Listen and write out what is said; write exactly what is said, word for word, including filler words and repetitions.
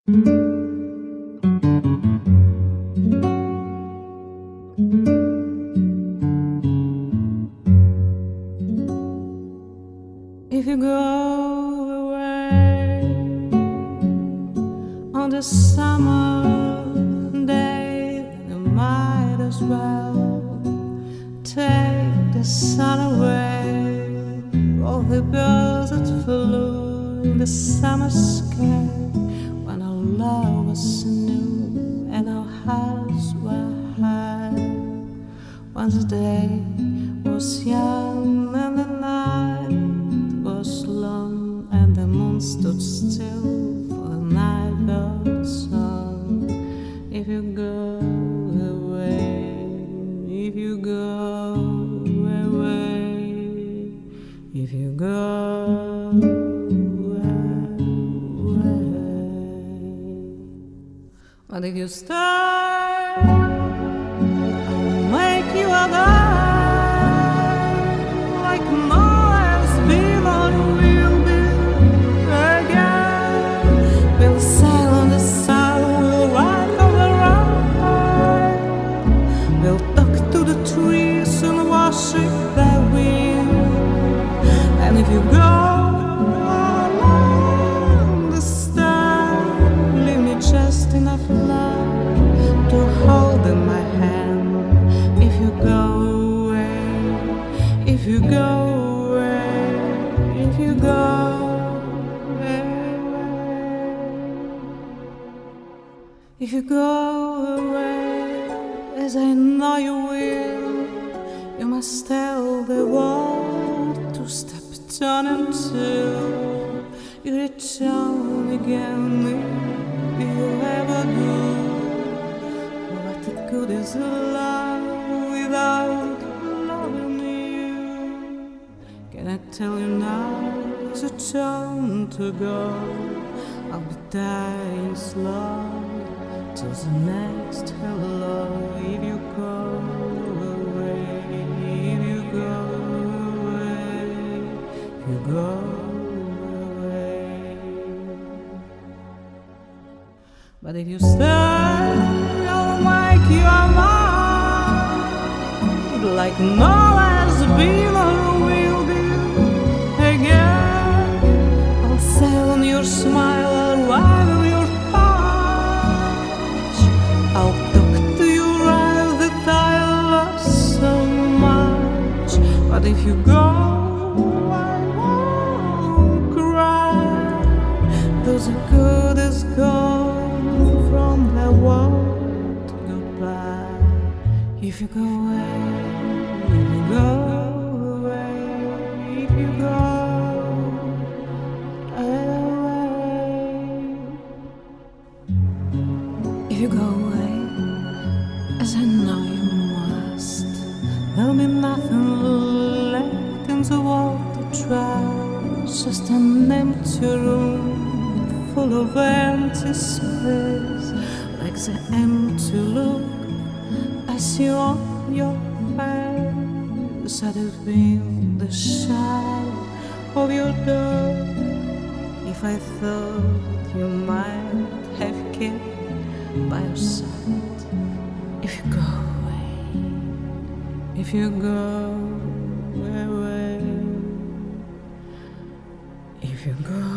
If you go away on the summer day, you might as well take the sun away. All the birds that flew in the summer sky, when our love was new and our hearts were high. Once the day was young and the night was long, and the moon stood still for the night bird's song. If you go away, if you go away, if you go away, but if you stay, I'll make you a die. And if you go along the stand, leave me just enough love to hold in my hand. If you go away, if you go away, if you go away, if you go away, as I know you will, you must tell the world to stop down until you return again. If you ever do, what good is love without loving you? Can I tell you now, it's a time to go. I'll be dying slow till the next hello. If you go away, if you go away, if you go away. But if you stay, I'll make you mine, like no has been or will be again. I'll sail on your smile, I'll ride on your touch, I'll talk to your eyes that I love so much. But if you go, I won't cry. Those are good as gone from the world. Goodbye. If you go away, if you go away, if you go away, if you go away, as I know you must, there'll be nothing left in the world to try. Just an empty room full of empty space, like the empty look I see on your face. I'd have been the shadow of your door if I thought you might have kept by your side. If you go away, if you go away, if you go